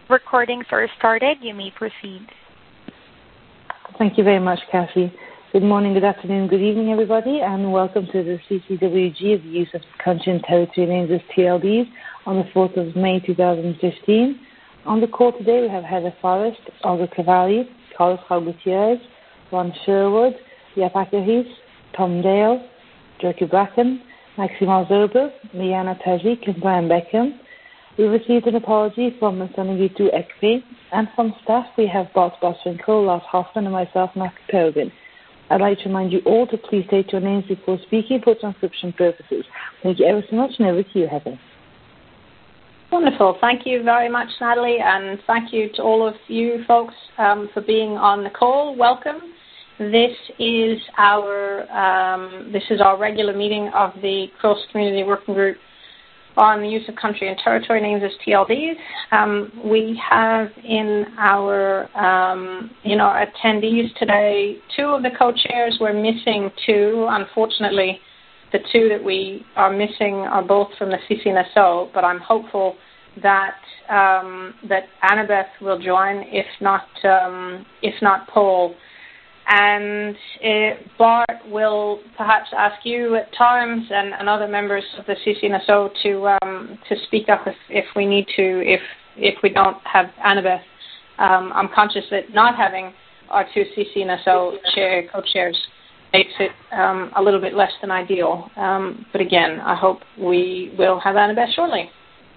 Recordings are started. You may proceed. Thank you very much, Kathy. Good morning, good afternoon, good evening, everybody, and welcome to the CCWG of the use of country and territory names as TLDs on the 4th of May 2015. On the call today, we have Heather Forrest, Olga Cavalli, Carlos Gutierrez, Ron Sherwood, Yap Akahis, Tom Dale, Jerky Bracken, Maxime Alzober, Liana Tajik, and Brian Beckham. We received an apology from Nsanagitu Ekpe, and from staff we have Bart Bostwinkle, Lars Hoffman, and myself, Mark Peregrine. I'd like to remind you all to please state your names before speaking for transcription purposes. Thank you ever so much, and over to you, Heather. Wonderful. Thank you very much, Natalie, and thank you to all of you folks for being on the call. Welcome. This is our regular meeting of the Cross Community Working Group on the use of country and territory names as TLDs. We have in our attendees today two of the co-chairs. We're missing two. Unfortunately, the two that we are missing are both from the CCNSO, but I'm hopeful that Annabeth will join, if not Paul. And Bart will perhaps ask you at times and other members of the CCNSO to speak up if we need to, if we don't have Annabeth. I'm conscious that not having our two CCNSO co-chairs makes it a little bit less than ideal. But again, I hope we will have Annabeth shortly.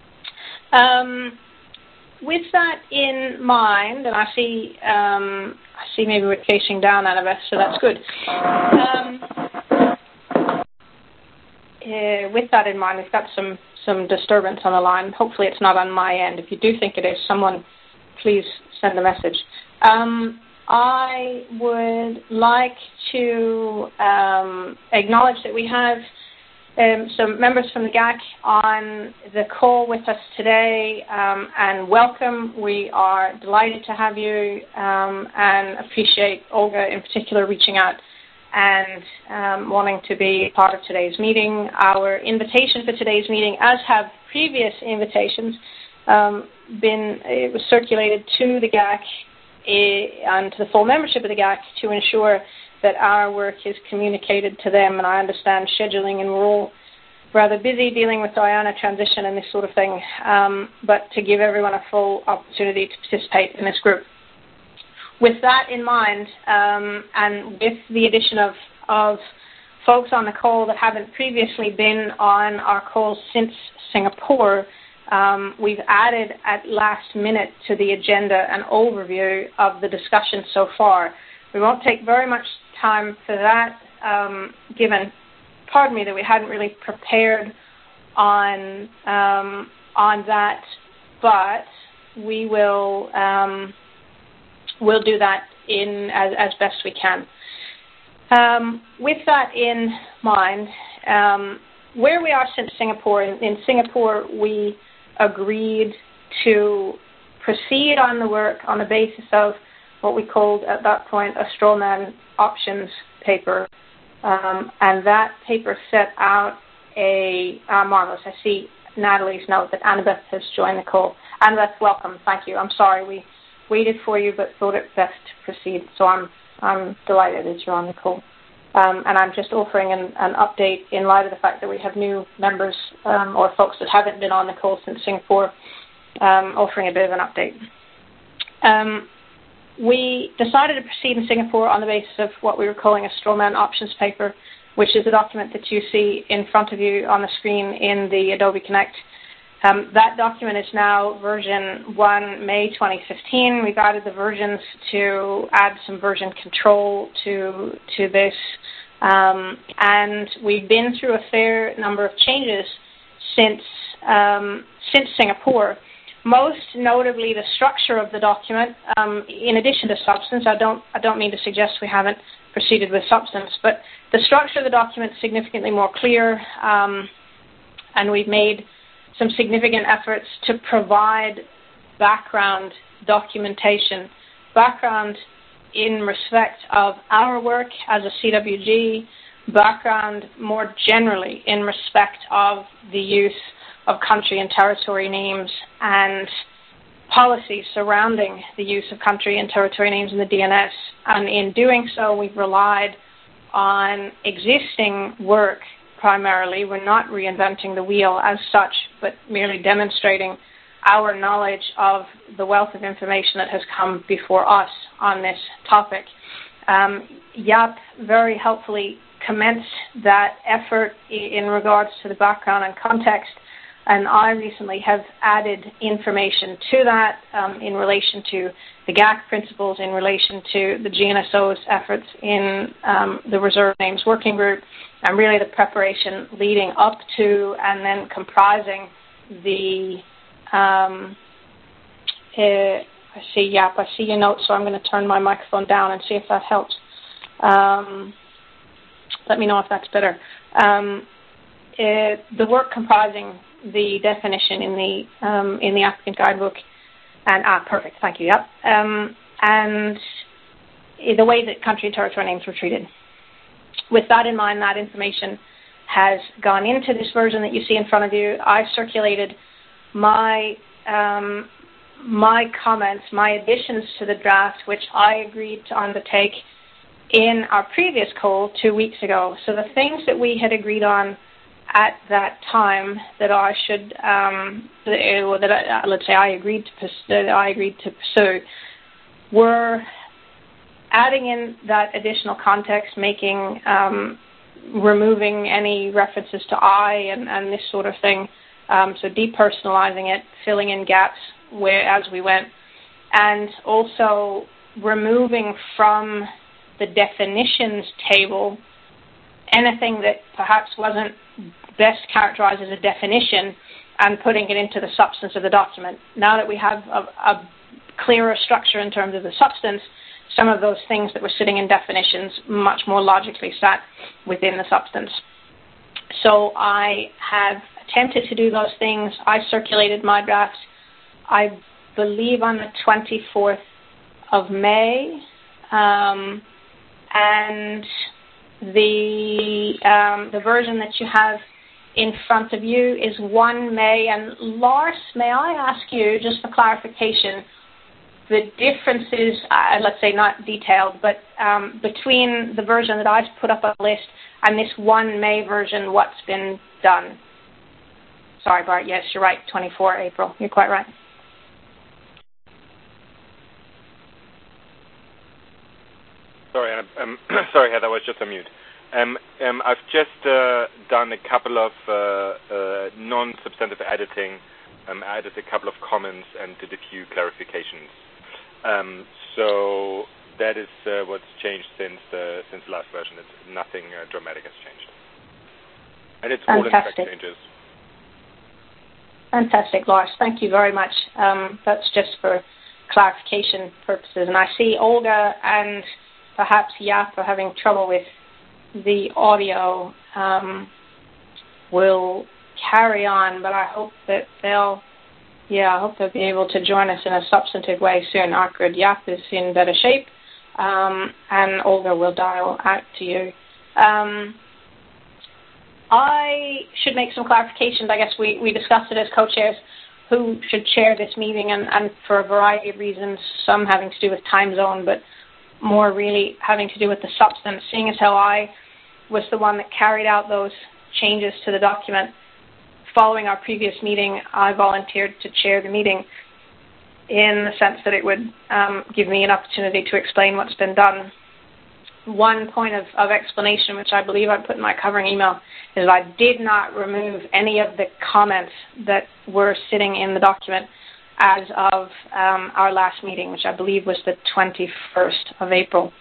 With that in mind, and I see maybe we're casing down, Annabeth, so that's good. With that in mind, we've got some disturbance on the line. Hopefully it's not on my end. If you do think it is, someone please send a message. I would like to acknowledge that we have some members from the GAC on the call with us today, and welcome. We are delighted to have you and appreciate Olga in particular reaching out and wanting to be part of today's meeting. Our invitation for today's meeting, as have previous invitations, it was circulated to the GAC and to the full membership of the GAC to ensure that our work is communicated to them, and I understand scheduling, and we're all rather busy dealing with Diana transition and this sort of thing, but to give everyone a full opportunity to participate in this group. With that in mind, and with the addition of folks on the call that haven't previously been on our calls since Singapore, we've added at last minute to the agenda an overview of the discussion so far. We won't take very much time for that, given, that we hadn't really prepared on that, but we will we'll do that as best we can. With that in mind, where we are since Singapore, in Singapore we agreed to proceed on the work on the basis of what we called at that point a straw man options paper, and that paper set out marvelous. I see Natalie's note that Annabeth has joined the call. Annabeth, welcome. Thank you. I'm sorry we waited for you, but thought it best to proceed. So I'm delighted that you're on the call, and I'm just offering an update in light of the fact that we have new members or folks that haven't been on the call since Singapore, offering a bit of an update. We decided to proceed in Singapore on the basis of what we were calling a straw man options paper, which is the document that you see in front of you on the screen in the Adobe Connect. That document is now version 1, May 2015. We've added the versions to add some version control to this, and we've been through a fair number of changes since Singapore. Most notably, the structure of the document, in addition to substance. I don't mean to suggest we haven't proceeded with substance, but the structure of the document is significantly more clear, and we've made some significant efforts to provide background documentation, background in respect of our work as a CWG, background more generally in respect of the use of country and territory names and policies surrounding the use of country and territory names in the DNS. And in doing so, we've relied on existing work primarily. We're not reinventing the wheel as such, but merely demonstrating our knowledge of the wealth of information that has come before us on this topic. Jaap very helpfully commenced that effort in regards to the background and context, and I recently have added information to that in relation to the GAC principles, in relation to the GNSO's efforts in the Reserved Names Working Group, and really the preparation leading up to and then comprising the I see your notes, so I'm going to turn my microphone down and see if that helps. Let me know if that's better. The work comprising the definition in the applicant guidebook, and perfect, thank you. Yep, and the way that country and territory names were treated. With that in mind, that information has gone into this version that you see in front of you. I circulated my comments, my additions to the draft, which I agreed to undertake in our previous call 2 weeks ago. So the things that we had agreed on at that time that I should, let's say I agreed to pursue, were adding in that additional context, removing any references to I and this sort of thing. So depersonalizing it, filling in gaps as we went, and also removing from the definitions table anything that perhaps wasn't best characterized as a definition and putting it into the substance of the document. Now that we have a clearer structure in terms of the substance, some of those things that were sitting in definitions much more logically sat within the substance. So I have attempted to do those things. I circulated my drafts, I believe, on the 24th of May, and the version that you have in front of you is 1 May. And Lars, may I ask you, just for clarification, the differences, let's say not detailed, but between the version that I've put up on the list and this 1 May version, what's been done? Sorry, Bart, yes, you're right, 24 April. You're quite right. Sorry, sorry, Heather, I was just on mute. I've just done a couple of non-substantive editing. Added a couple of comments and did a few clarifications. So that is what's changed since the last version. It's nothing dramatic has changed, and it's all in fact changes. Fantastic, Lars. Thank you very much. That's just for clarification purposes. And I see Olga and perhaps Jaap are having trouble with the audio. We'll carry on, but I hope that they'll be able to join us in a substantive way soon. Awkward. Jaap is in better shape, and Olga will dial out to you. I should make some clarifications. I guess we discussed it as co-chairs who should chair this meeting, and for a variety of reasons, some having to do with time zone, but more really having to do with the substance. Seeing as how I was the one that carried out those changes to the document following our previous meeting, I volunteered to chair the meeting in the sense that it would give me an opportunity to explain what's been done. One point of explanation, which I believe I put in my covering email, is that I did not remove any of the comments that were sitting in the document as of our last meeting, which I believe was the 21st of April.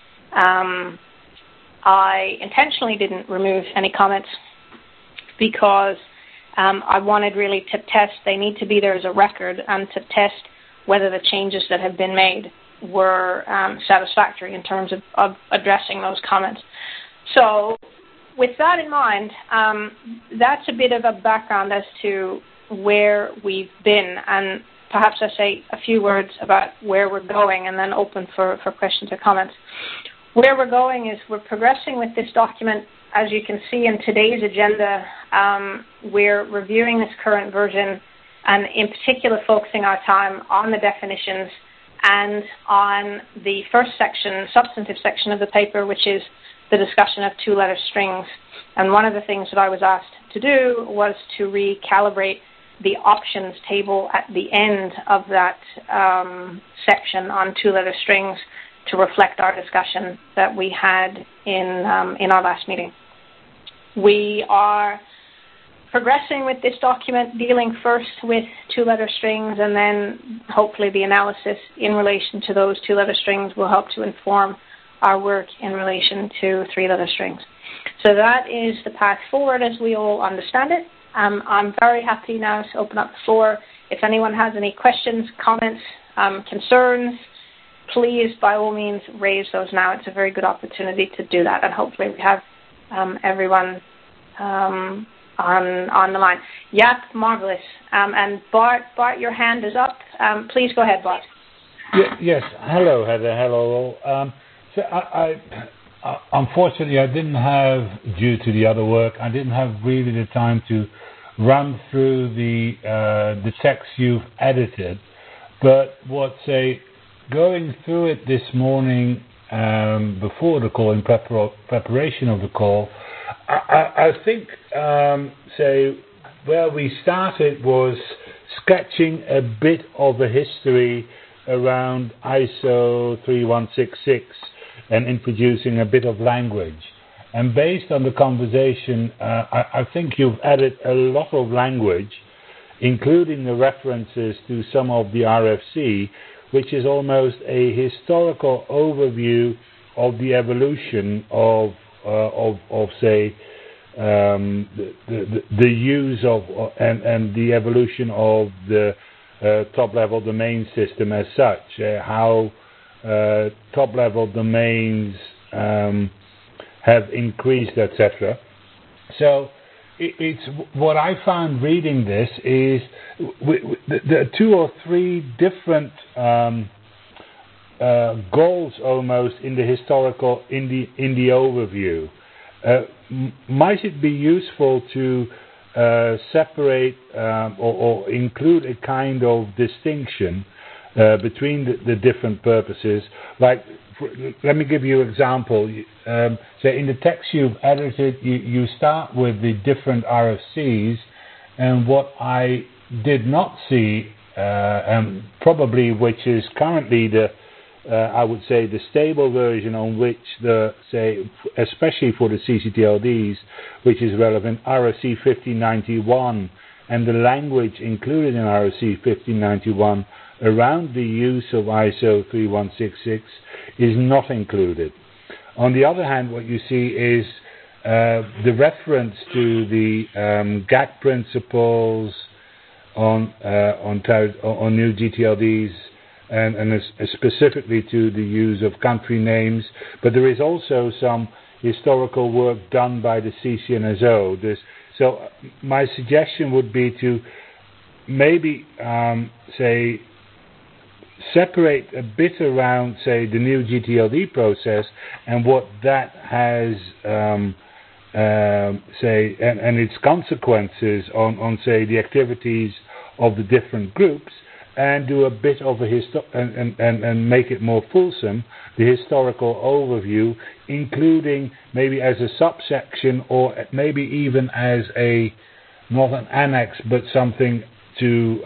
I intentionally didn't remove any comments because I wanted really to test, they need to be there as a record, and to test whether the changes that have been made were satisfactory in terms of addressing those comments. So with that in mind, that's a bit of a background as to where we've been, and perhaps I say a few words about where we're going and then open for questions or comments. Where we're going is we're progressing with this document. As you can see in today's agenda, we're reviewing this current version and in particular focusing our time on the definitions and on the first section, substantive section of the paper, which is the discussion of two-letter strings. And one of the things that I was asked to do was to recalibrate the options table at the end of that section on two-letter strings to reflect our discussion that we had in our last meeting. We are progressing with this document, dealing first with two-letter strings, and then hopefully the analysis in relation to those two-letter strings will help to inform our work in relation to three-letter strings. So that is the path forward as we all understand it. I'm very happy now to open up the floor. If anyone has any questions, comments, concerns, please, by all means, raise those now. It's a very good opportunity to do that, and hopefully we have everyone on the line. Yep, marvelous. And Bart, your hand is up. Please go ahead, Bart. Yes. Hello, Heather. Hello, all. So I unfortunately, I didn't have, due to the other work, I didn't have really the time to run through the text you've edited. But going through it this morning before the call, in preparation of the call, I think, where we started was sketching a bit of a history around ISO 3166 and introducing a bit of language. And based on the conversation, I think you've added a lot of language, including the references to some of the RFC, which is almost a historical overview of the evolution of the use of and the evolution of the top-level domain system as such, how top-level domains have increased, etc. So it's what I found reading this is there are two or three different goals almost in the historical in the overview. Might it be useful to separate or include a kind of distinction between the different purposes? Like, let me give you an example. Say in the text you've edited, you start with the different RFCs, and what I did not see, and probably which is currently I would say the stable version on which especially for the CCTLDs, which is relevant, RFC 1591, and the language included in RFC 1591 around the use of ISO 3166 is not included. On the other hand, what you see is the reference to the GAC principles on new GTLDs and specifically to the use of country names, but there is also some historical work done by the CCNSO. So my suggestion would be to maybe separate a bit around, the new GTLD process and what that has, and its consequences on the activities of the different groups, and do a bit of and make it more fulsome, the historical overview, including maybe as a subsection or maybe even as not an annex, but something to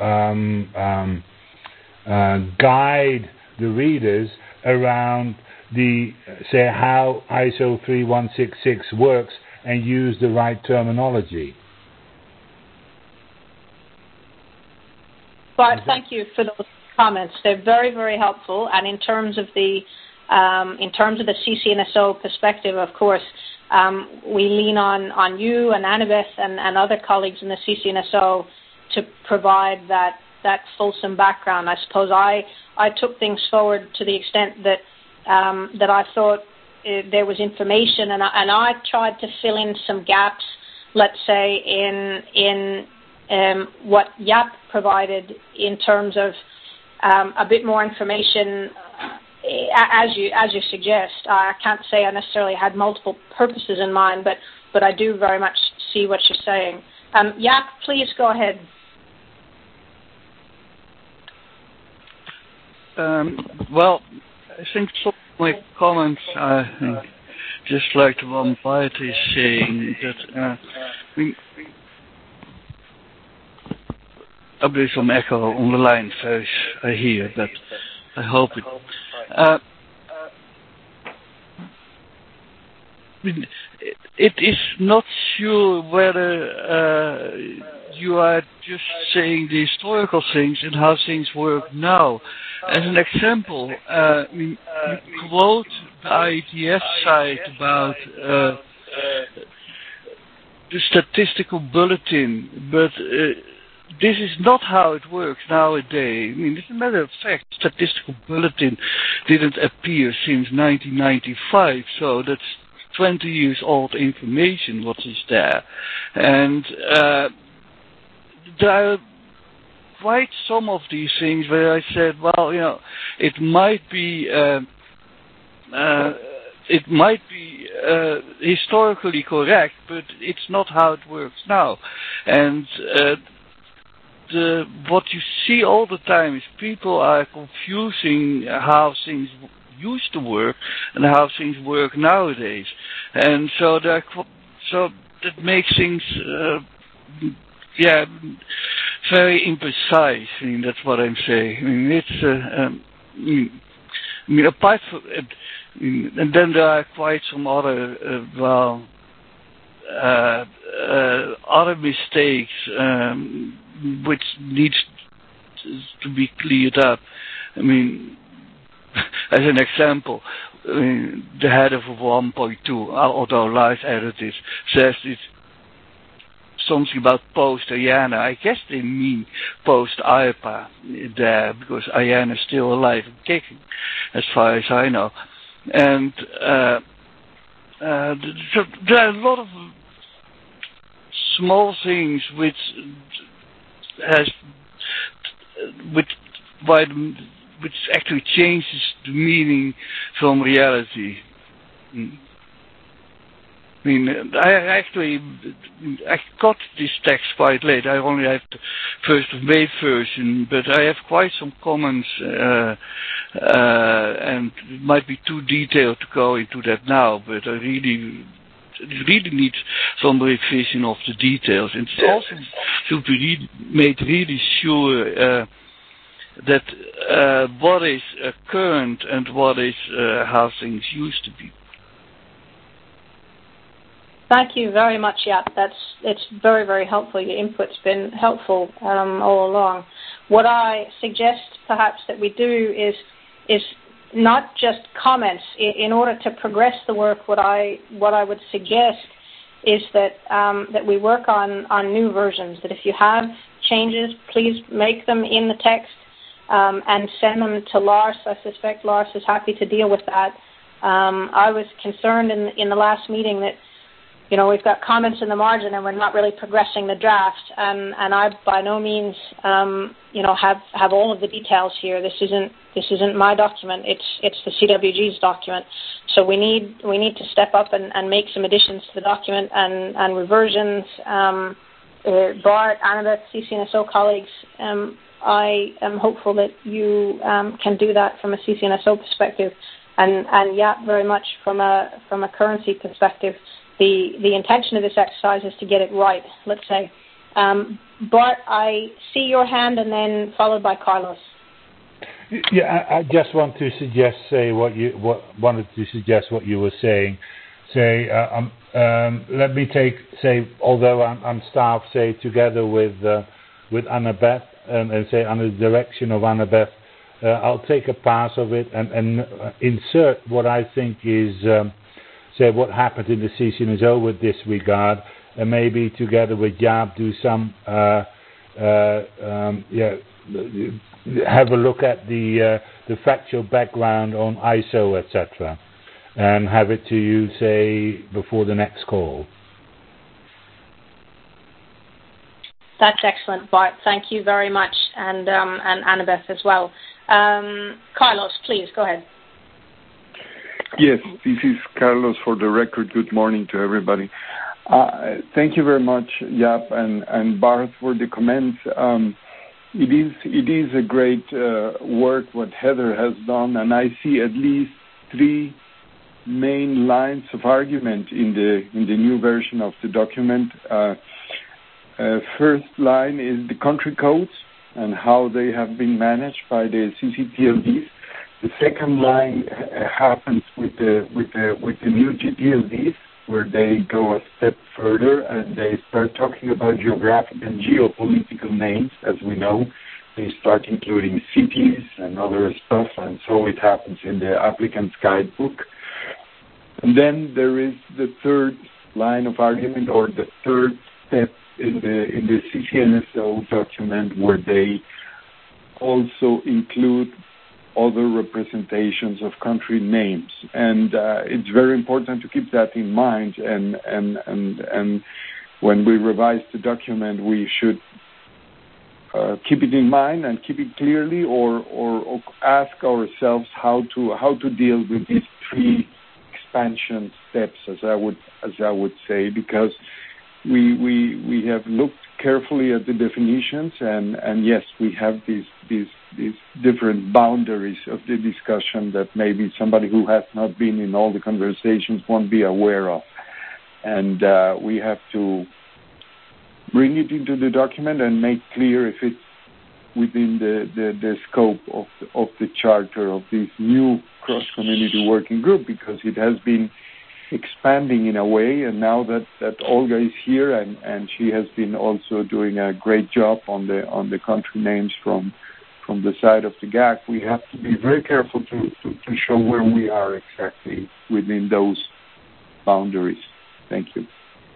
guide the readers around how ISO 3166 works and use the right terminology. Bart, thank you for those comments. They're very, very helpful. And in terms of the CCNSO perspective, of course, we lean on you and Annabeth and other colleagues in the CCNSO to provide that fulsome background. I suppose I took things forward to the extent that I thought there was information, and I tried to fill in some gaps, let's say, in what YAP provided in terms of a bit more information, as you suggest. I can't say I necessarily had multiple purposes in mind, but I do very much see what you're saying. YAP, please go ahead. Well, I think some of my comments, just like the one Bart is saying, that there's some echo on the line, first I hear, but I hope it. It is not sure whether you are just saying the historical things and how things work now. As an example, you quote the IETF site about the statistical bulletin, but this is not how it works nowadays. As a matter of fact, statistical bulletin didn't appear since 1995, so that's 20 years old information, what is there. And there are quite some of these things where I said, well, it might be historically correct, but it's not how it works now. And what you see all the time is people are confusing how things used to work and how things work nowadays, and so that makes things very imprecise. That's what I'm saying. It's apart from and then there are quite some other other mistakes which needs to be cleared up. As an example, the header of 1.2, although Lars added this, says it's something about post-IANA. I guess they mean post-IPA there, because IANA is still alive and kicking, as far as I know. And so there are a lot of small things which actually changes the meaning from reality. I got this text quite late. I only have the 1st of May version, but I have quite some comments, and it might be too detailed to go into that now, but it really needs some revision of the details. And it also should be made really sure that what is current and what is how things used to be. Thank you very much, Jaap. It's very, very helpful. Your input's been helpful all along. What I suggest perhaps that we do is not just comments. In order to progress the work, what I would suggest is that we work on new versions. That if you have changes, please make them in the text and send them to Lars. I suspect Lars is happy to deal with that. I was concerned in the last meeting that we've got comments in the margin and we're not really progressing the draft. And I by no means have all of the details here. This isn't my document. It's the CWG's document. So we need to step up and make some additions to the document and reversions. Bart, Annabeth, CCNSO colleagues, I am hopeful that you can do that from a CCNSO perspective, and very much from a currency perspective. The intention of this exercise is to get it right, let's say. Bart, I see your hand, and then followed by Carlos. Yeah, I just want to suggest what you were saying. Let me although I'm staff, together with Annabeth, and say under the direction of Annabeth, I'll take a pass of it and insert what I think is what happened in the CCNSO with this regard, and maybe together with Jaap do some have a look at the factual background on ISO, etc., and have it to you before the next call. That's excellent, Bart. Thank you very much, and Annabeth as well. Carlos, please go ahead. Yes, this is Carlos for the record. Good morning to everybody. Thank you very much, Jaap and Bart, for the comments. It is a great work what Heather has done, and I see at least 3 main lines of argument in the new version of the document. First line is the country codes and how they have been managed by the CCTLDs. The second line happens with the new GTLDs, where they go a step further and they start talking about geographic and geopolitical names. As we know, they start including cities and other stuff, and so it happens in the applicant's guidebook. And then there is the third line of argument, or the third step in the CCNSO document, where they also include other representations of country names, and it's very important to keep that in mind. And when we revise the document, we should keep it in mind and keep it clearly, or ask ourselves how to deal with these 3 expansion steps, as I would say, because we have looked carefully at the definitions, and yes, we have these different boundaries of the discussion that maybe somebody who has not been in all the conversations won't be aware of. And we have to bring it into the document and make clear if it's within the scope of the charter of this new cross-community working group, because it has been expanding in a way, and now that Olga is here, and she has been also doing a great job on the country names from the side of the GAC, we have to be very careful to show where we are exactly within those boundaries. Thank you.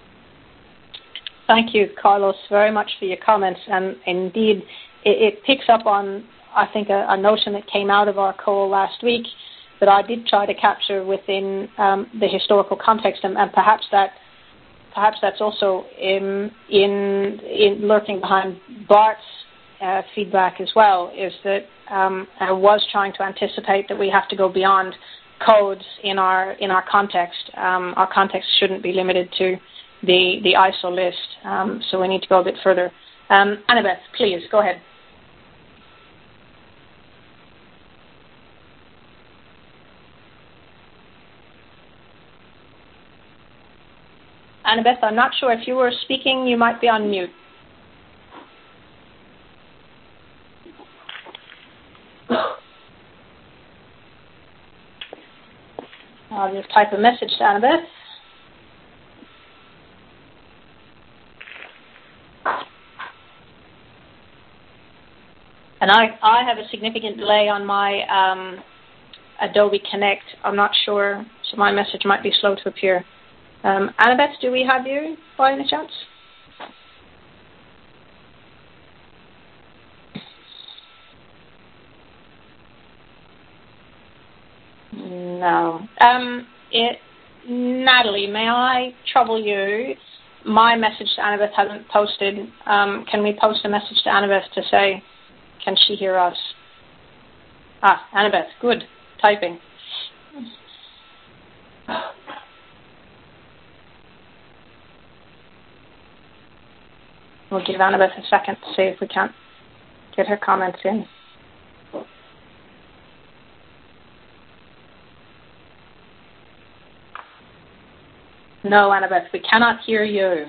Thank you, Carlos, very much for your comments. And indeed, it picks up on, I think, a notion that came out of our call last week that I did try to capture within the historical context, and perhaps that's also in lurking behind Bart's feedback as well, is that I was trying to anticipate that we have to go beyond codes in our context. Our context shouldn't be limited to the ISO list, so we need to go a bit further. Annabeth, please go ahead. Annabeth, I'm not sure if you were speaking. You might be on mute. I'll just type a message to Annabeth. And I have a significant delay on my Adobe Connect. I'm not sure, so my message might be slow to appear. Annabeth, do we have you by any chance? No. Natalie, may I trouble you? My message to Annabeth hasn't posted. Can we post a message to Annabeth to say, can she hear us? Annabeth, good. Typing. We'll give Annabeth a second to see if we can't get her comments in. No, Annabeth, we cannot hear you.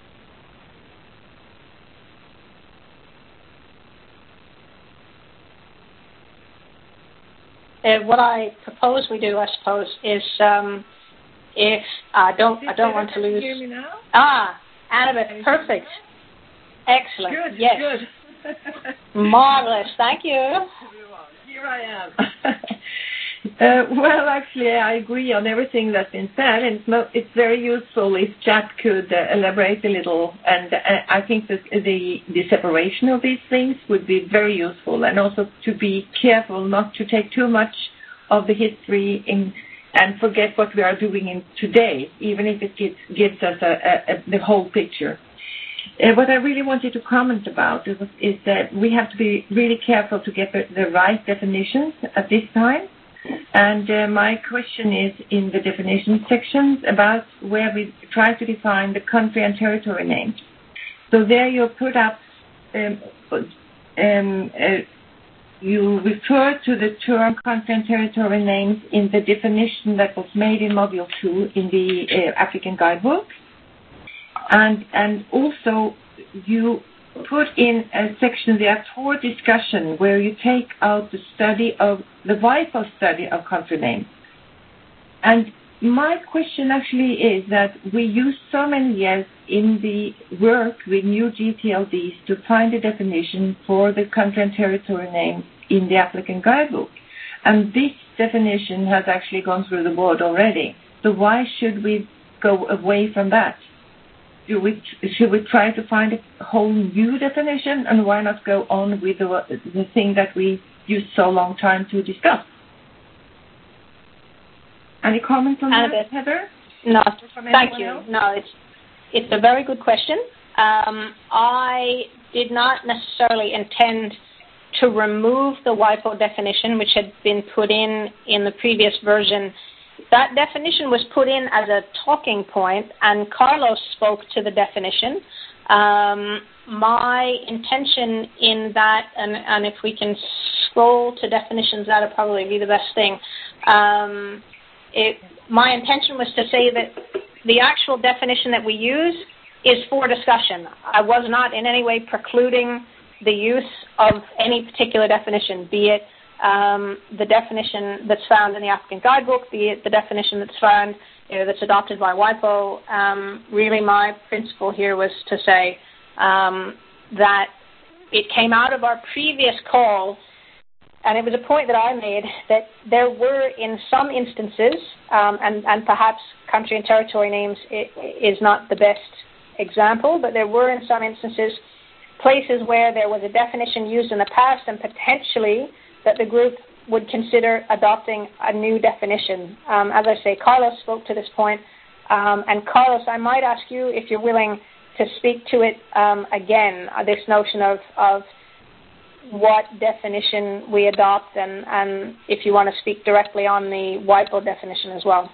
What I propose we do, I suppose, is if I don't want to lose. Can you hear me now? Annabeth, perfect. Excellent. Good. Yes. Good. Marvelous. Thank you. Here I am. Well, actually, I agree on everything that's been said, and it's very useful if Jack could elaborate a little. And I think that the separation of these things would be very useful, and also to be careful not to take too much of the history and forget what we are doing in today, even if it gives us the whole picture. What I really wanted to comment about is that we have to be really careful to get the right definitions at this time. And my question is in the definition sections about where we try to define the country and territory names. So there you put up you refer to the term country and territory names in the definition that was made in Module 2 in the African Guidebook. And also you put in a section there for discussion where you take out the WIPO study of country names. And my question actually is that we used so many years in the work with new GTLDs to find a definition for the country and territory names in the applicant guidebook. And this definition has actually gone through the board already. So why should we go away from that? Should we try to find a whole new definition, and why not go on with the thing that we used so long time to discuss? Any comments on that, Heather? No, thank you. Else? No, it's a very good question. I did not necessarily intend to remove the WIPO definition, which had been put in the previous version. That definition was put in as a talking point, and Carlos spoke to the definition. My intention in that, and if we can scroll to definitions, that would probably be the best thing. My intention was to say that the actual definition that we use is for discussion. I was not in any way precluding the use of any particular definition, be it the definition that's found in the African Guidebook, be it the definition that's found, that's adopted by WIPO. Really, my principle here was to say that it came out of our previous call, and it was a point that I made, that there were, in some instances, and perhaps country and territory names is not the best example, but there were, in some instances, places where there was a definition used in the past and potentially that the group would consider adopting a new definition. As I say, Carlos spoke to this point, and Carlos, I might ask you if you're willing to speak to it again, this notion of what definition we adopt, and if you want to speak directly on the WIPO definition as well.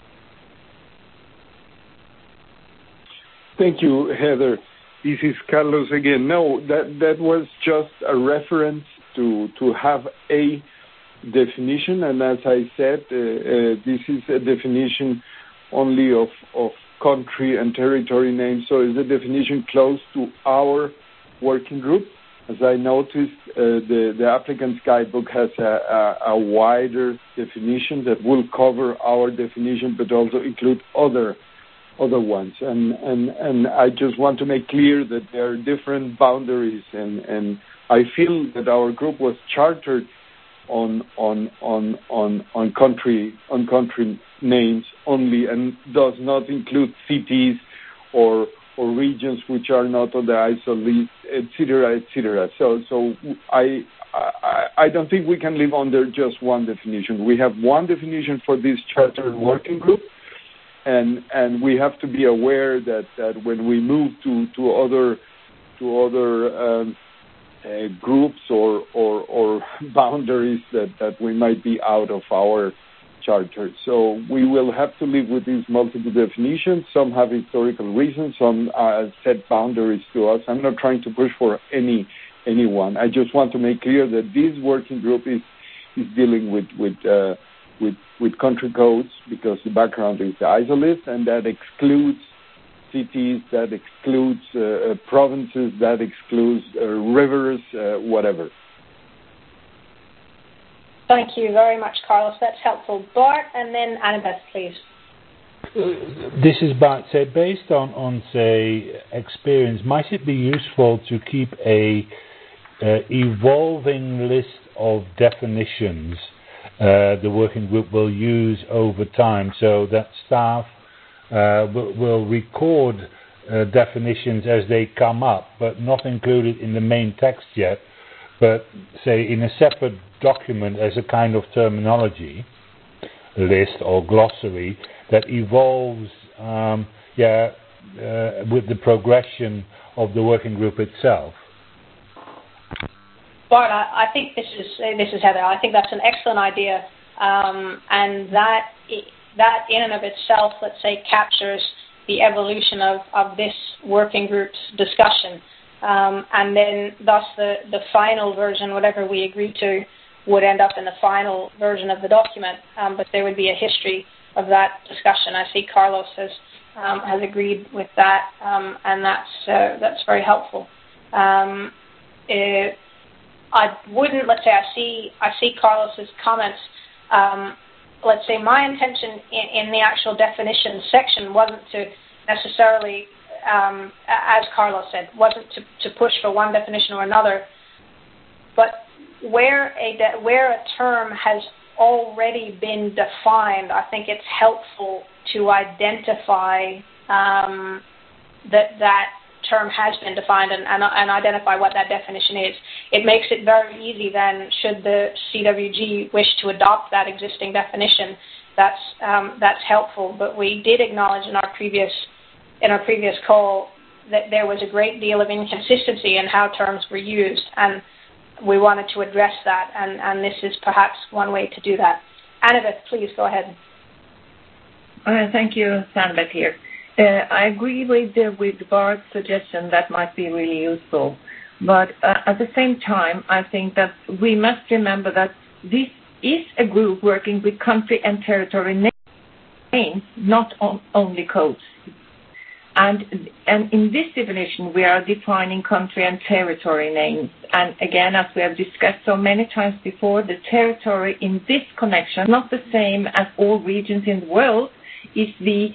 Thank you, Heather. This is Carlos again. No, that was just a reference to have a definition, and as I said, this is a definition only of country and territory names, so it's a definition close to our working group. As I noticed, the applicant's guidebook has a wider definition that will cover our definition, but also include other ones. And I just want to make clear that there are different boundaries, and I feel that our group was chartered on country names only, and does not include cities or regions which are not on the ISO list, etc., etc. So I don't think we can live under just one definition. We have one definition for this chartered working group, and we have to be aware that when we move to other groups or boundaries that we might be out of our charter. So we will have to live with these multiple definitions. Some have historical reasons, some set boundaries to us. I'm not trying to push for anyone. I just want to make clear that this working group is dealing with country codes, because the background is the ISO list, and that excludes cities, that excludes provinces, that excludes rivers, whatever. Thank you very much, Carlos. That's helpful. Bart, and then Annabeth, please. This is Bart. Say, based on experience, might it be useful to keep a evolving list of definitions the working group will use over time, so that staff will record definitions as they come up, but not included in the main text yet, but say in a separate document as a kind of terminology list or glossary that evolves with the progression of the working group itself. Bart, I think this is Heather. I think that's an excellent idea, and that in and of itself, let's say, captures the evolution of this working group's discussion. and then thus the final version, whatever we agree to, would end up in the final version of the document, but there would be a history of that discussion. I see Carlos has agreed with that, and that's very helpful. I wouldn't, let's say, I see Carlos's comments. Let's say my intention in the actual definition section wasn't to necessarily, as Carlos said, wasn't to push for one definition or another, but where a term has already been defined, I think it's helpful to identify that term has been defined and identify what that definition is. It makes it very easy then, should the CWG wish to adopt that existing definition, that's helpful. But we did acknowledge in our previous call that there was a great deal of inconsistency in how terms were used, and we wanted to address that, and this is perhaps one way to do that. Annabeth, please go ahead. Thank you, Annabeth here. I agree with Bart's suggestion that might be really useful. But at the same time, I think that we must remember that this is a group working with country and territory names, not only codes. And in this definition, we are defining country and territory names. And again, as we have discussed so many times before, the territory in this connection, not the same as all regions in the world, is the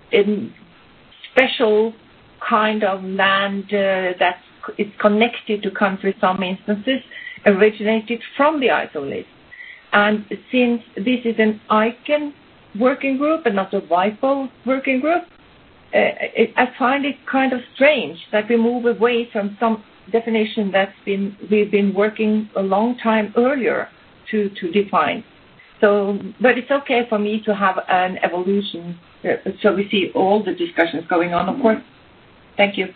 special kind of land that is connected to country in some instances, originated from the ISO list. And since this is an ICANN working group and not a WIPO working group, I find it kind of strange that we move away from some definition we've been working a long time earlier to define. So, but it's okay for me to have an evolution so we see all the discussions going on, of course. Thank you.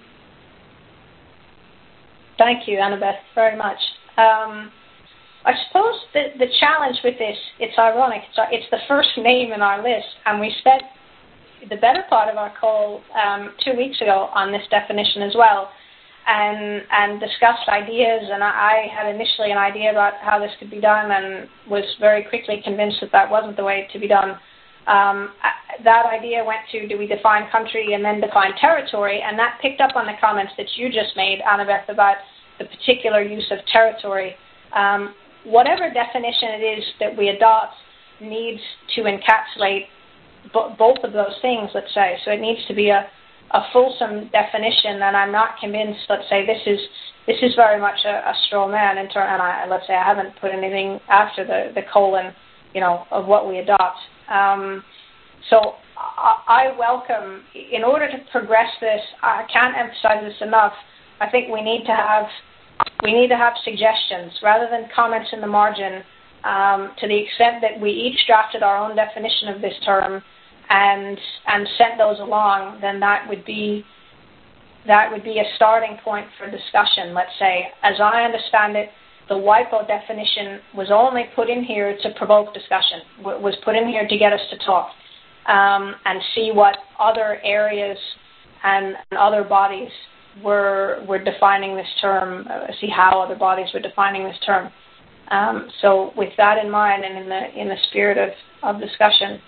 Thank you, Annabeth, very much. I suppose the challenge with this, it's ironic, it's the first name in our list, and we spent the better part of our call 2 weeks ago on this definition as well, and discussed ideas, and I had initially an idea about how this could be done and was very quickly convinced that wasn't the way to be done. That idea went to, do we define country and then define territory, and that picked up on the comments that you just made, Annabeth, about the particular use of territory. Whatever definition it is that we adopt needs to encapsulate both of those things, let's say. So it needs to be a fulsome definition, and I'm not convinced, let's say, this is very much a straw man, and let's say I haven't put anything after the colon, of what we adopt. So I welcome, in order to progress this, I can't emphasize this enough, I think we need to have suggestions rather than comments in the margin. To the extent that we each drafted our own definition of this term and sent those along, then that would be a starting point for discussion, let's say. As I understand it, the WIPO definition was only put in here to provoke discussion, was put in here to get us to talk and see what other areas and other bodies were defining this term, see how other bodies were defining this term. So with that in mind, and in the spirit of discussion,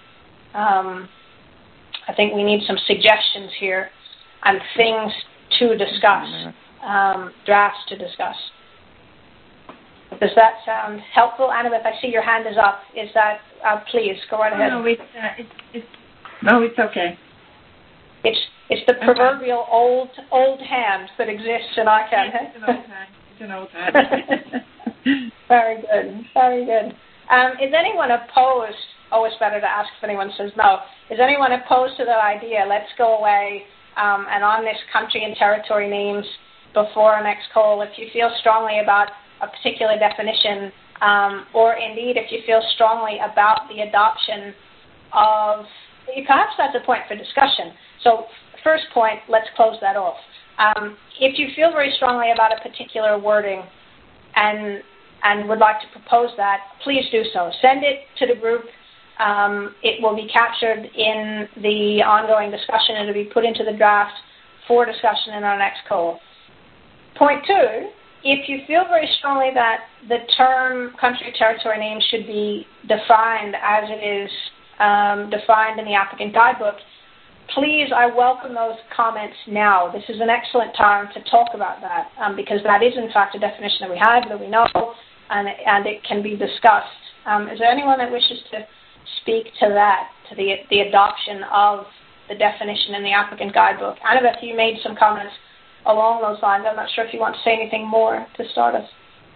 I think we need some suggestions here and things to discuss, drafts to discuss. Does that sound helpful? Annabeth, I see your hand is up. Is that, please, go right ahead. No, it's okay. It's the proverbial old hand that exists in ICANN. It's an old hand. Very good, very good. Is anyone opposed? Always better to ask if anyone says no. Is anyone opposed to that idea? Let's go away and on this country and territory names before our next call, if you feel strongly about a particular definition, or indeed if you feel strongly about the adoption of, perhaps that's a point for discussion. So first point, let's close that off. If you feel very strongly about a particular wording and would like to propose that, please do so. Send it to the group. It will be captured in the ongoing discussion and it will be put into the draft for discussion in our next call. Point two, if you feel very strongly that the term country territory name should be defined as it is defined in the applicant guidebook, please, I welcome those comments now. This is an excellent time to talk about that because that is, in fact, a definition that we have, that we know, and it can be discussed. Is there anyone that wishes to speak to that, to the adoption of the definition in the applicant guidebook? Annabeth, you made some comments along those lines. I'm not sure if you want to say anything more to start us.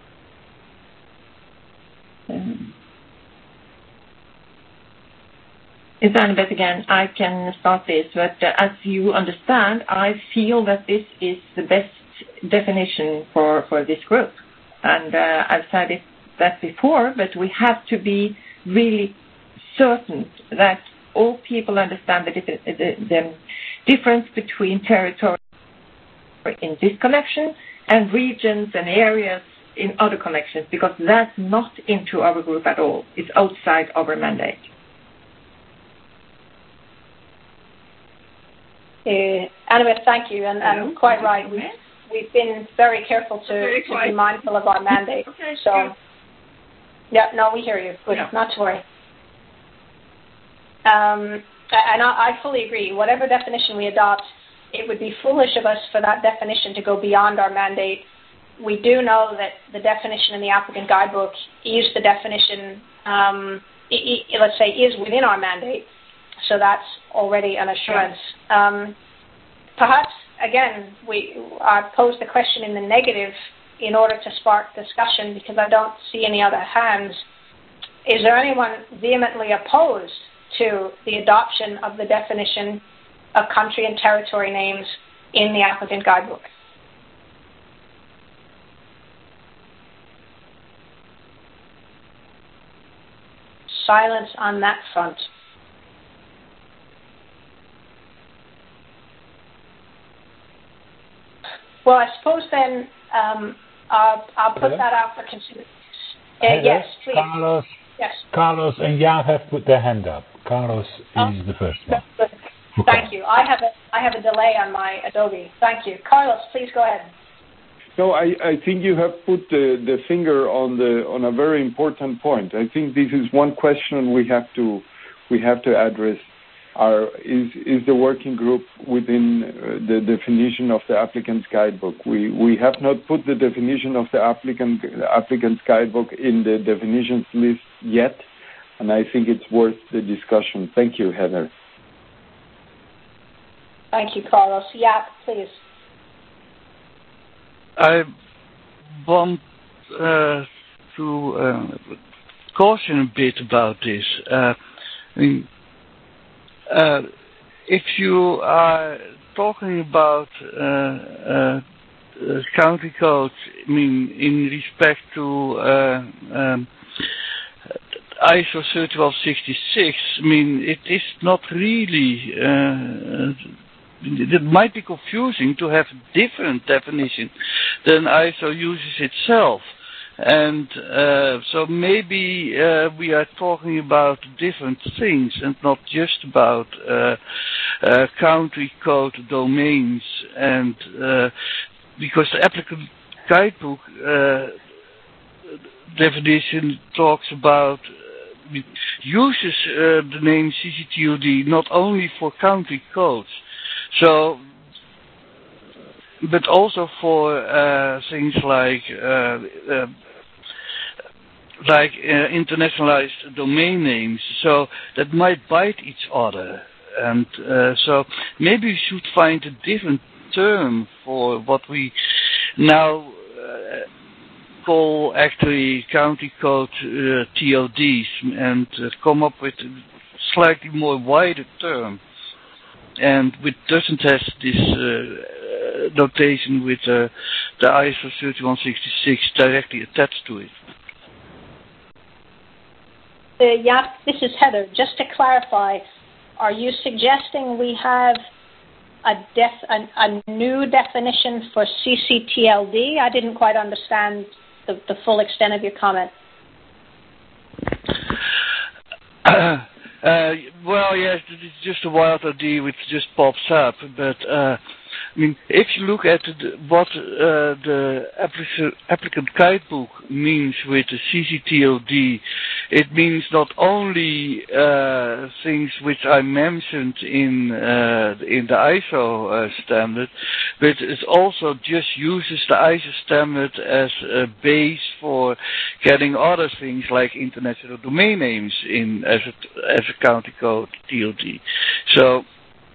It's Annabeth again. I can start this, but as you understand, I feel that this is the best definition for this group. And I've said that before, but we have to be really certain that all people understand the difference between territory in this collection and regions and areas in other collections, because that's not into our group at all. It's outside our mandate. Annabeth, thank you, and quite right. We've been very careful to be mindful of our mandate. Okay, so, yeah, no, we hear you. Good, not to worry. And I fully agree. Whatever definition we adopt, it would be foolish of us for that definition to go beyond our mandate. We do know that the definition in the applicant guidebook is the definition, let's say, is within our mandate. So that's already an assurance. Perhaps, again, I posed the question in the negative in order to spark discussion because I don't see any other hands. Is there anyone vehemently opposed to the adoption of the definition of country and territory names in the applicant guidebook? Silence on that front. Well, I suppose then I'll put that out for consideration. Yes, please. Carlos and Jaap have put their hand up. Carlos is the first one. Okay. Thank you. I have a delay on my Adobe. Thank you. Carlos, please go ahead. No, I think you have put the finger on a very important point. I think this is one question we have to address. Is the working group within the definition of the applicant's guidebook? We have not put the definition of the applicant's guidebook in the definitions list yet, and I think it's worth the discussion. Thank you, Heather. Thank you, Carlos. Yeah, please. I want to caution a bit about this. If you are talking about county codes, in respect to ISO 3166, it is not really. It might be confusing to have a different definition than ISO uses itself. And so maybe we are talking about different things and not just about country code domains. And because the applicant guidebook definition talks about uses the name CCTOD not only for country codes, so, but also for things like internationalized domain names, so that might bite each other. And so maybe we should find a different term for what we now call actually county code TODs and come up with a slightly more wider term. And which doesn't have this notation with the ISO 3166 directly attached to it. Yeah, this is Heather. Just to clarify, are you suggesting we have a new definition for CCTLD? I didn't quite understand the full extent of your comment. Well, yes, it's just a wild idea which just pops up, but I mean, if you look at what the applicant guidebook means with the CCTLD, it means not only things which I mentioned in the ISO standard, but it also just uses the ISO standard as a base for getting other things like international domain names in as a country code TLD. So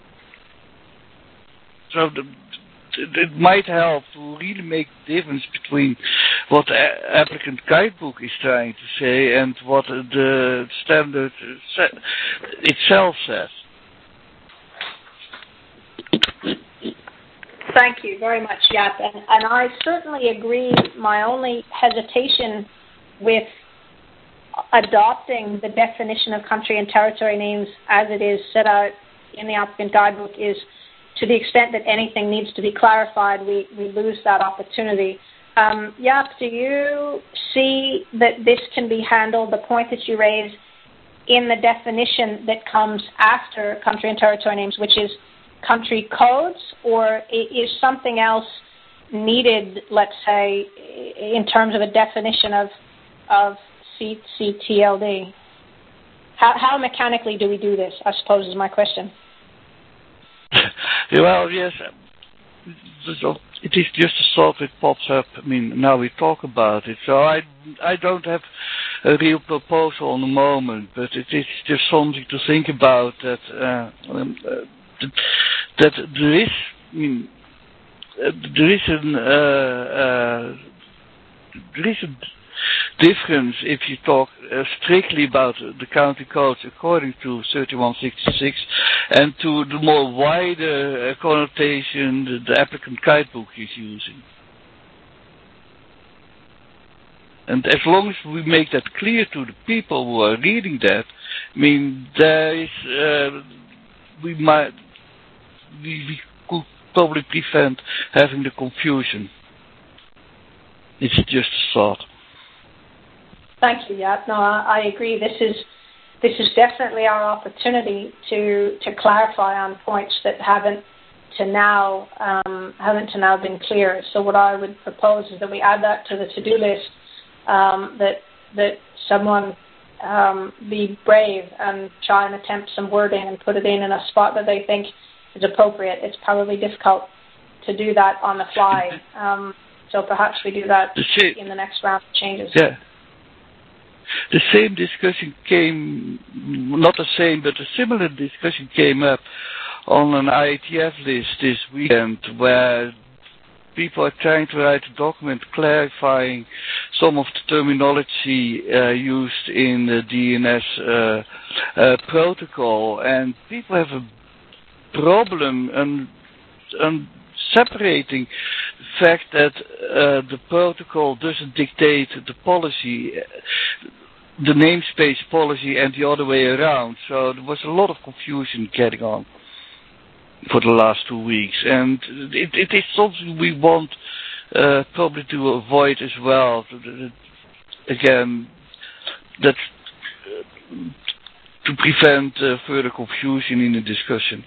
it might help to really make the difference between what the applicant guidebook is trying to say and what the standard itself says. Thank you very much, Jaap. And I certainly agree. My only hesitation with adopting the definition of country and territory names as it is set out in the applicant guidebook is to the extent that anything needs to be clarified, we lose that opportunity. Jaap, do you see that this can be handled, the point that you raised, in the definition that comes after country and territory names, which is country codes, or is something else needed, let's say, in terms of a definition of CCTLD? How mechanically do we do this, I suppose, is my question. Well, yes, it is just a thought that pops up. I mean, now we talk about it, so I don't have a real proposal on the moment, but it is just something to think about. That there is, I mean, there is a difference if you talk strictly about the county codes according to 3166 and to the more wider connotation the applicant guidebook is using. And as long as we make that clear to the people who are reading that, I mean, there is, we could probably prevent having the confusion. It's just a thought. Thank you, Jaap. No, I agree. This is definitely our opportunity to clarify on points that haven't to now been clear. So what I would propose is that we add that to the to-do list. That someone be brave and try and attempt some wording and put it in a spot that they think is appropriate. It's probably difficult to do that on the fly. So perhaps we do that in the next round of changes. Yeah. The same discussion came, not the same, but a similar discussion came up on an IETF list this weekend where people are trying to write a document clarifying some of the terminology used in the DNS protocol, and people have a problem and separating the fact that the protocol doesn't dictate the policy, the namespace policy, and the other way around. So there was a lot of confusion getting on for the last 2 weeks, and it is something we want probably to avoid as well. Again, that to prevent further confusion in the discussion.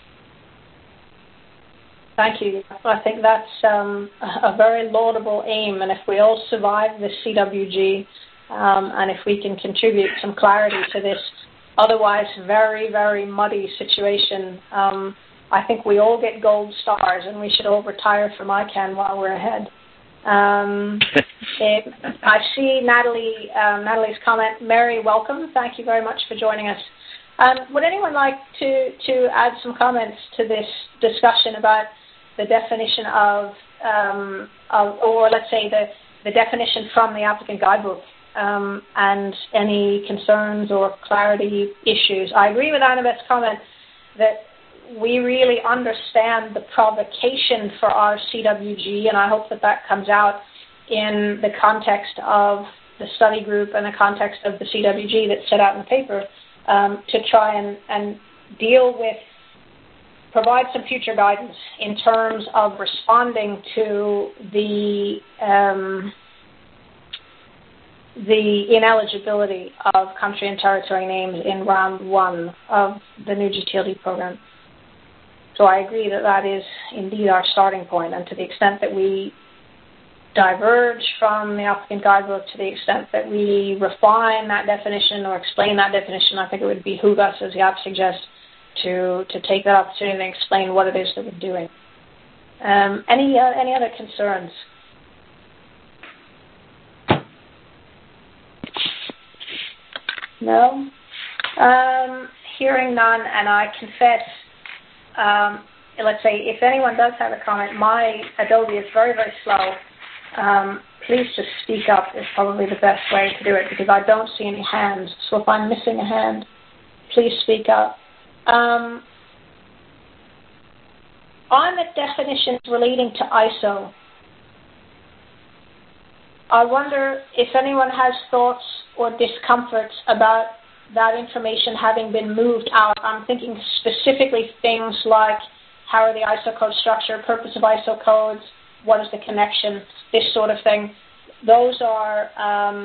Thank you. I think that's a very laudable aim, and if we all survive this CWG, and if we can contribute some clarity to this otherwise very, very muddy situation, I think we all get gold stars, and we should all retire from ICANN while we're ahead. I see Natalie's comment. Mary, welcome. Thank you very much for joining us. Would anyone like to add some comments to this discussion about the definition of or let's say the definition from the applicant guidebook and any concerns or clarity issues? I agree with Annabeth's comment that we really understand the provocation for our CWG, and I hope that comes out in the context of the study group and the context of the CWG that's set out in the paper, to try and deal with, provide some future guidance in terms of responding to the ineligibility of country and territory names in round 1 of the new GTLD program. So I agree that that is indeed our starting point, and to the extent that we diverge from the applicant guidebook, to the extent that we refine that definition or explain that definition, I think it would behoove us, as the app suggests, to take that opportunity and explain what it is that we're doing. Any other concerns? No? Hearing none, and I confess, let's say if anyone does have a comment, my Adobe is very, very slow. Please just speak up is probably the best way to do it, because I don't see any hands. So if I'm missing a hand, please speak up. On the definitions relating to ISO, I wonder if anyone has thoughts or discomforts about that information having been moved out. I'm thinking specifically things like how are the ISO codes structured, purpose of ISO codes, what is the connection, this sort of thing. Those are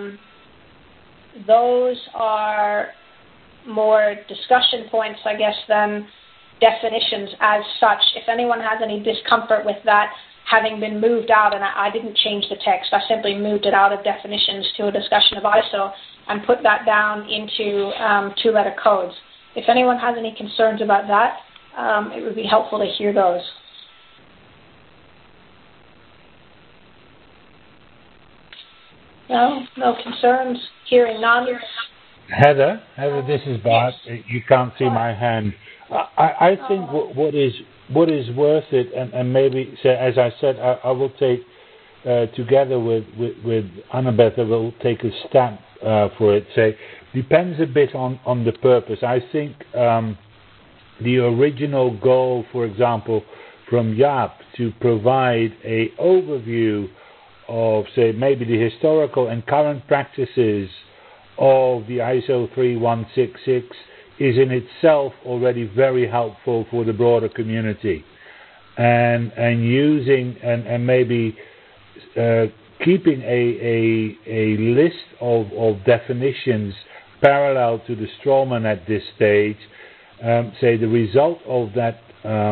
more discussion points, I guess, than definitions as such. If anyone has any discomfort with that having been moved out, and I didn't change the text, I simply moved it out of definitions to a discussion of ISO and put that down into two-letter codes. If anyone has any concerns about that, it would be helpful to hear those. No concerns. Hearing none. Heather, this is Bart. You can't see my hand. I think what is worth it, and maybe, as I said, I will take together with Annabeth, we'll take a stamp for it. Say depends a bit on the purpose. I think the original goal, for example, from Jaap to provide a overview of, say, maybe the historical and current practices of the ISO 3166 is in itself already very helpful for the broader community, and using and maybe keeping a list of definitions parallel to the Strawman at this stage. Say the result of that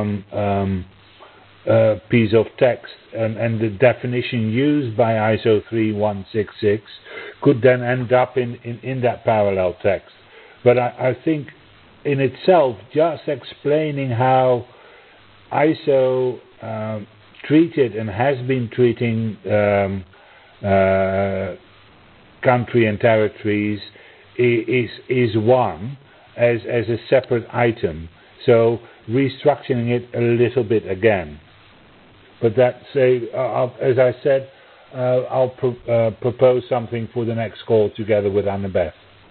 piece of text and the definition used by ISO 3166 could then end up in that parallel text. But I think in itself, just explaining how ISO treated and has been treating country and territories is one as a separate item. So restructuring it a little bit again. But that, as I said, I'll propose something for the next call together with Annabeth.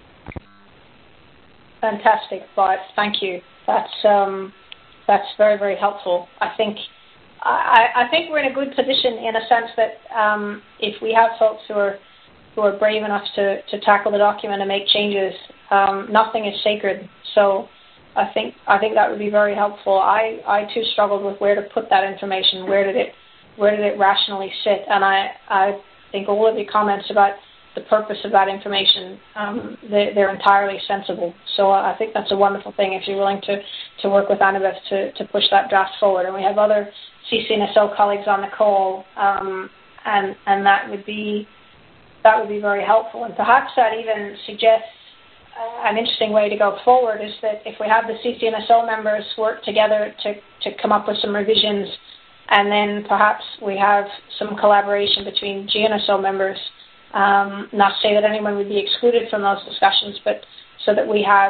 Fantastic, Bart. Thank you. That's very, very helpful. I think we're in a good position in a sense that if we have folks who are brave enough to tackle the document and make changes, nothing is sacred. So I think that would be very helpful. I too struggled with where to put that information. Where did it rationally sit? And I think all of your comments about the purpose of that information, they're entirely sensible. So I think that's a wonderful thing if you're willing to work with Annabeth to push that draft forward. And we have other CCNSO colleagues on the call, and that would be very helpful. And perhaps that even suggests an interesting way to go forward is that if we have the CCNSO members work together to come up with some revisions, and then perhaps we have some collaboration between GNSO members, not to say that anyone would be excluded from those discussions, but so that we have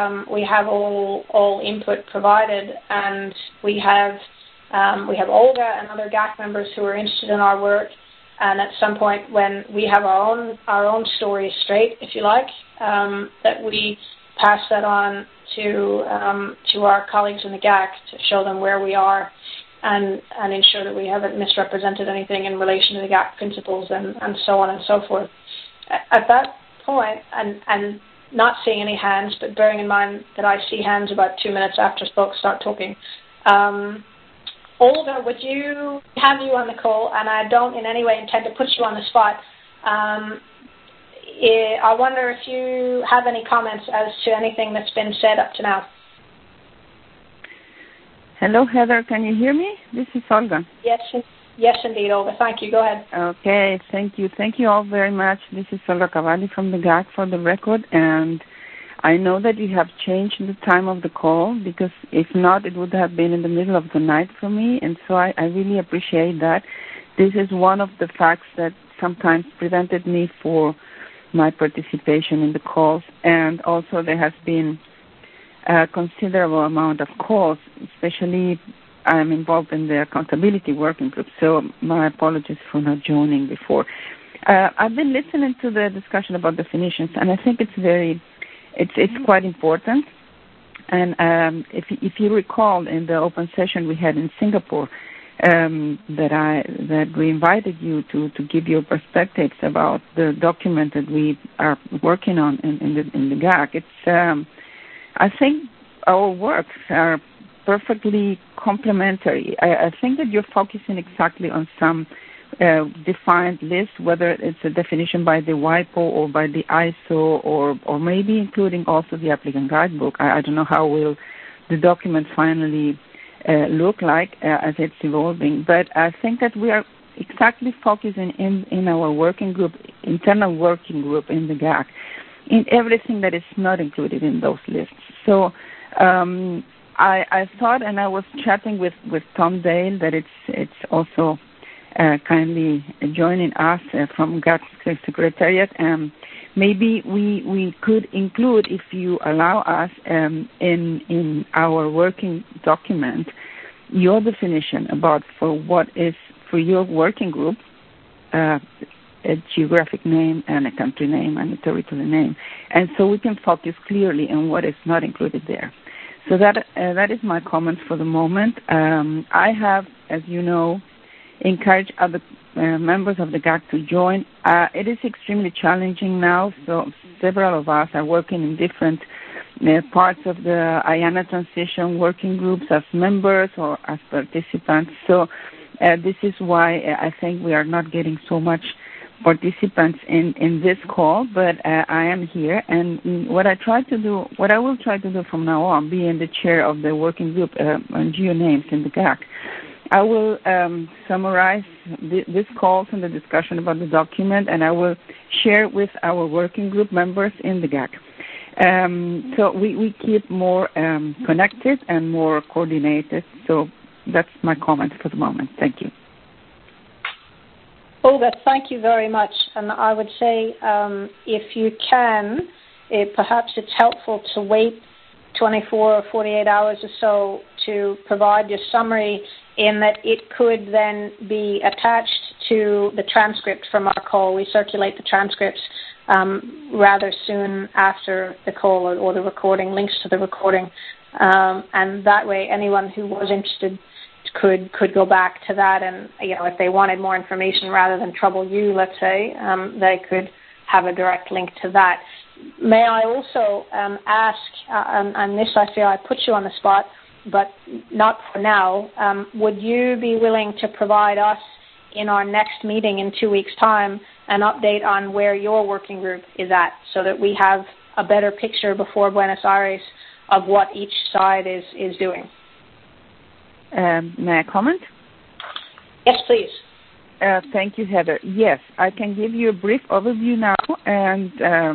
all input provided, and we have Olga and other GAC members who are interested in our work. And at some point, when we have our own stories straight, if you like, that we pass that on to our colleagues in the GAC to show them where we are, and ensure that we haven't misrepresented anything in relation to the GAC principles and so on and so forth. At that point, and not seeing any hands, but bearing in mind that I see hands about 2 minutes after folks start talking. Olga, would you have you on the call? And I don't in any way intend to put you on the spot. I wonder if you have any comments as to anything that's been said up to now. Hello, Heather. Can you hear me? This is Olga. Yes, indeed, Olga. Thank you. Go ahead. Okay, thank you. Thank you all very much. This is Olga Cavalli from the GAC for the record, and I know that you have changed the time of the call, because if not, it would have been in the middle of the night for me, and so I really appreciate that. This is one of the facts that sometimes prevented me for my participation in the calls, and also there has been a considerable amount of calls, especially I'm involved in the accountability working group, so my apologies for not joining before. I've been listening to the discussion about definitions, and I think it's quite important. And if you recall, in the open session we had in Singapore, that we invited you to give your perspectives about the document that we are working on in the GAC. I think our works are perfectly complementary. I think that you're focusing exactly on some defined list, whether it's a definition by the WIPO or by the ISO, or maybe including also the applicant guidebook. I don't know how will the document finally look like as it's evolving, but I think that we are exactly focusing in our working group, internal working group in the GAC, in everything that is not included in those lists. So I thought, and I was chatting with Tom Dale, that it's also kindly joining us from GAC Secretariat. Maybe we could include, if you allow us, in our working document, your definition about for what is for your working group a geographic name and a country name and a territory name, and so we can focus clearly on what is not included there. So that is my comment for the moment. I have, as you know, encouraged other members of the GAC to join. It is extremely challenging now, so several of us are working in different parts of the IANA transition working groups as members or as participants. So this is why I think we are not getting so much participants in this call, but I am here, and what I will try to do from now on, being the chair of the working group on GeoNames in the GAC, I will summarize this call and the discussion about the document, and I will share with our working group members in the GAC. So we keep more connected and more coordinated. So that's my comment for the moment. Thank you. Olga, thank you very much. And I would say, if you can, perhaps it's helpful to wait 24 or 48 hours or so to provide your summary, in that it could then be attached to the transcript from our call. We circulate the transcripts rather soon after the call, or the recording, links to the recording. And that way, anyone who was interested could go back to that, and if they wanted more information, rather than trouble you, let's say, they could have a direct link to that. May I also ask, and this I feel I put you on the spot, but not for now, would you be willing to provide us in our next meeting in 2 weeks' time an update on where your working group is at, so that we have a better picture before Buenos Aires of what each side is doing? May I comment? Yes, please. Thank you, Heather. Yes, I can give you a brief overview now, and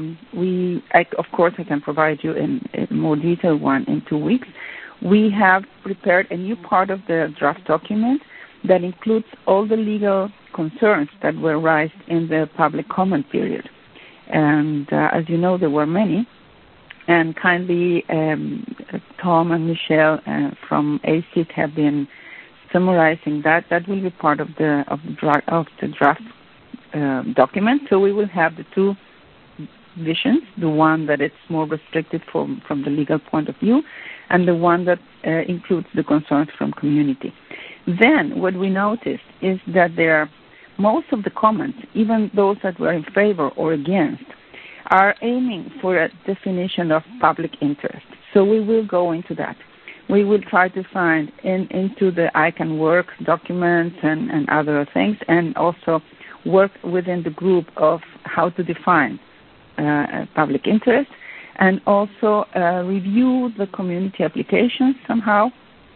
of course, I can provide you a more detailed one in 2 weeks. We have prepared a new part of the draft document that includes all the legal concerns that were raised in the public comment period. And as you know, there were many. And kindly, Tom and Michelle from ACID have been summarizing that. That will be part of the draft document. So we will have the two visions: the one that it's more restricted from the legal point of view, and the one that includes the concerns from community. Then what we noticed is that most of the comments, even those that were in favor or against, are aiming for a definition of public interest. So we will go into that. We will try to find into the I Can Work documents and other things, and also work within the group of how to define public interest, and also review the community applications somehow,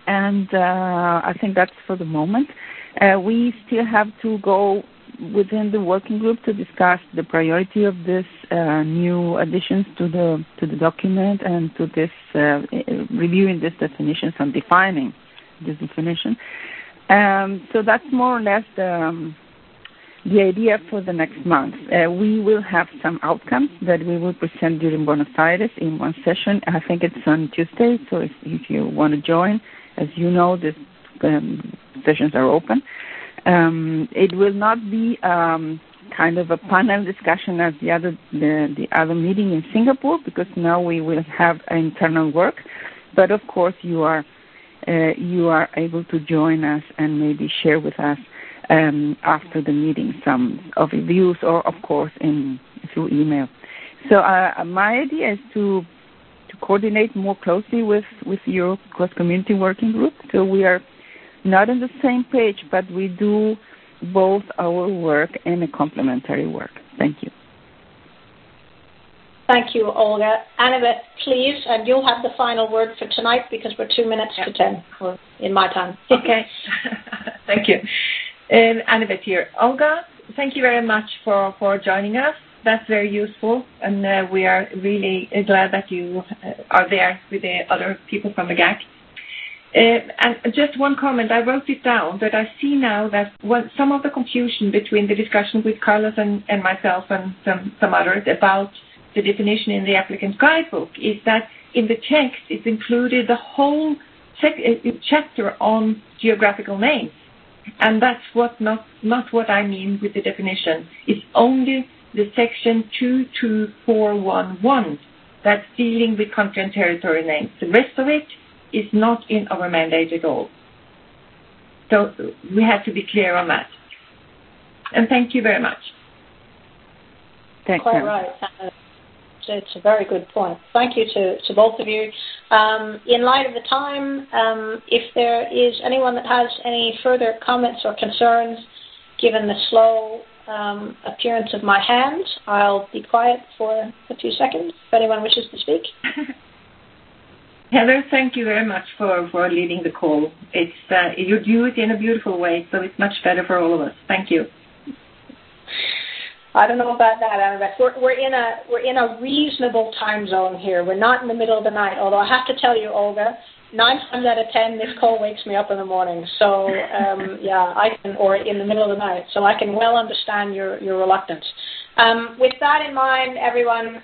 and I think that's for the moment. We still have to go within the working group to discuss the priority of this new additions to the document and to this reviewing these definitions and defining this definition. So that's more or less the idea for the next month. We will have some outcomes that we will present during Buenos Aires in one session. I think it's on Tuesday, so if you want to join, as you know, the sessions are open. It will not be kind of a panel discussion as the other meeting in Singapore, because now we will have internal work. But of course, you are able to join us and maybe share with us after the meeting some of your views, or of course through email. So my idea is to coordinate more closely with your cross-community working group, so we are not on the same page, but we do both our work and a complementary work. Thank you. Thank you, Olga. Annabeth, please, and you'll have the final word for tonight because we're 2 minutes to 10 in my time. Okay. Thank you. Annabeth here. Olga, thank you very much for joining us. That's very useful, and we are really glad that you are there with the other people from the GAC. And just one comment, I wrote it down, that I see now that some of the confusion between the discussion with Carlos and myself and some others about the definition in the applicant's guidebook is that in the text it's included the whole chapter on geographical names. And that's not what I mean with the definition. It's only the section 22411 that's dealing with country and territory names. The rest of it is not in our mandate at all. So we have to be clear on that. And thank you very much. Thank Quite you. right. It's a very good point. Thank you to both of you. In light of the time, if there is anyone that has any further comments or concerns, given the slow appearance of my hand, I'll be quiet for a few seconds if anyone wishes to speak. Heather, thank you very much for leading the call. It's you do it in a beautiful way, so it's much better for all of us. Thank you. I don't know about that, Annabeth. We're in a reasonable time zone here. We're not in the middle of the night. Although I have to tell you, Olga, 9 times out of 10, this call wakes me up in the morning. So I can, or in the middle of the night. So I can well understand your reluctance. With that in mind, everyone,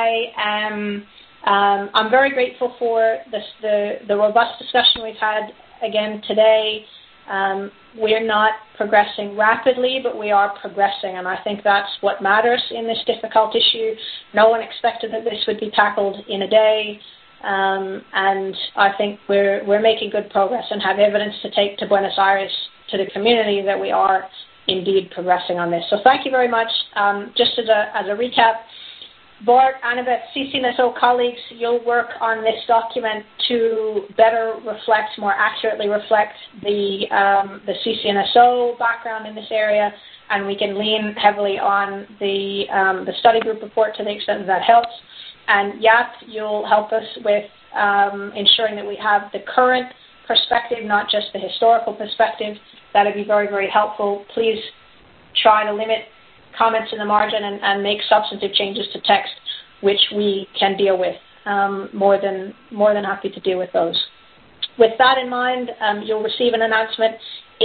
I'm very grateful for the robust discussion we've had again today. We're not progressing rapidly, but we are progressing, and I think that's what matters in this difficult issue. No one expected that this would be tackled in a day, and I think we're making good progress and have evidence to take to Buenos Aires, to the community, that we are indeed progressing on this. So thank you very much. Just as a recap, Bart, Annabeth, CCNSO colleagues, you'll work on this document to better reflect, more accurately reflect the CCNSO background in this area, and we can lean heavily on the study group report to the extent that helps. And Jaap, you'll help us with ensuring that we have the current perspective, not just the historical perspective. That would be very, very helpful. Please try to limit comments in the margin and make substantive changes to text, which we can deal with. More than happy to deal with those. With that in mind, you'll receive an announcement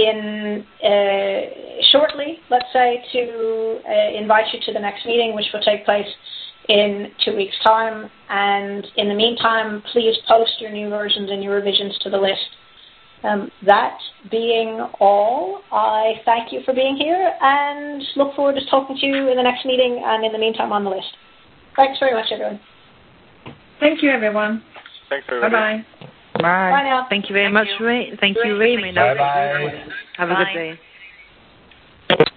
shortly, let's say, to invite you to the next meeting, which will take place in 2 weeks' time. And in the meantime, please post your new versions and your revisions to the list. That being all, I thank you for being here and look forward to talking to you in the next meeting and in the meantime on the list. Thanks very much, everyone. Thank you, everyone. Thanks, everybody. Bye-bye. Bye. Bye now. Thank you very much, Ray. Thank you, Ray. Bye-bye. Have a good day.